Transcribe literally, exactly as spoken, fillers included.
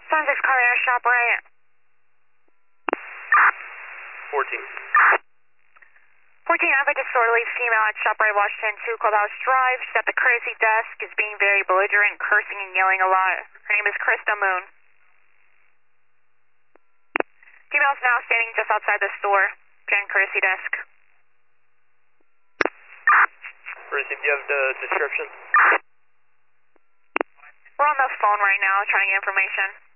seven six Carrier, shop right. fourteen. fourteen, I have a disorderly female at ShopRite Washington two Clubhouse Drive. She's at the courtesy desk, is being very belligerent, cursing and yelling a lot. Her name is Krista Moon. Female's now standing just outside the store, behind courtesy desk. Courtesy, do you have the description? We're on the phone right now trying to get information.